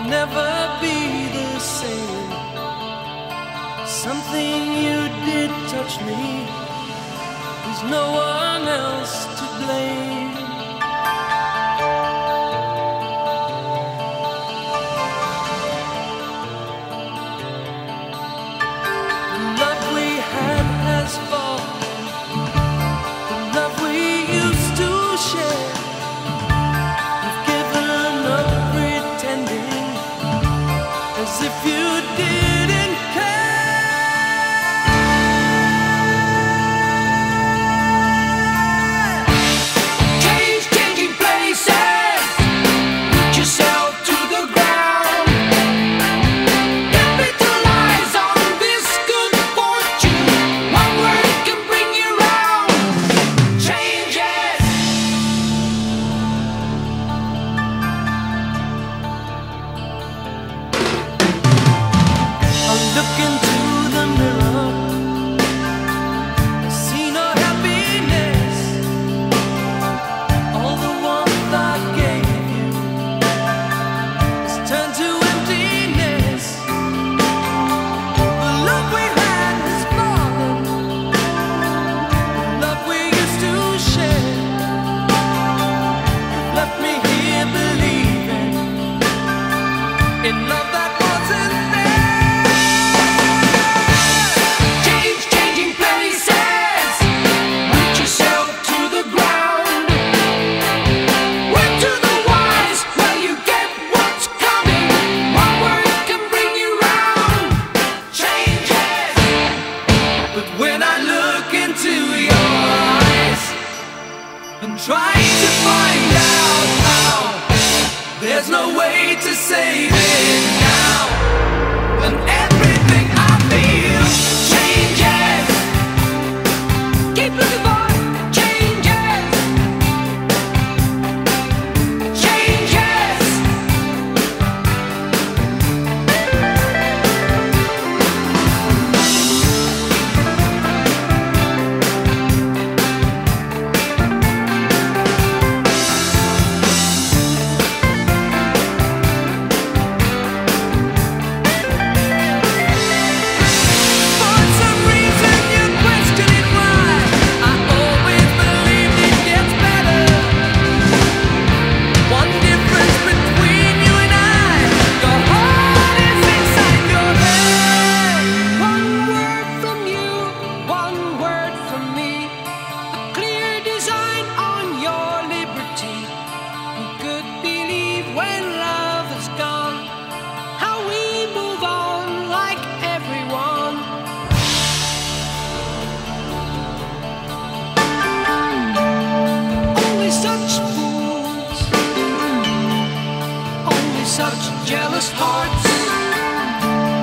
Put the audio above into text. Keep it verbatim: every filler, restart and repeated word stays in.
never be the same. Something you did touch me. There's no one else to blame. The love we had has fallen. The love we used to share. We've given up pretending as if you didn't care. Look into the mirror, I see no happiness. All the warmth I gave you has turned to emptiness. The love we had has fallen. The love we used to share. You've left me here believing in love that wasn't there. Trying to find out how. There's no way to save it now. And everything I feel changes. Keep looking for changes. Changes. Such jealous hearts.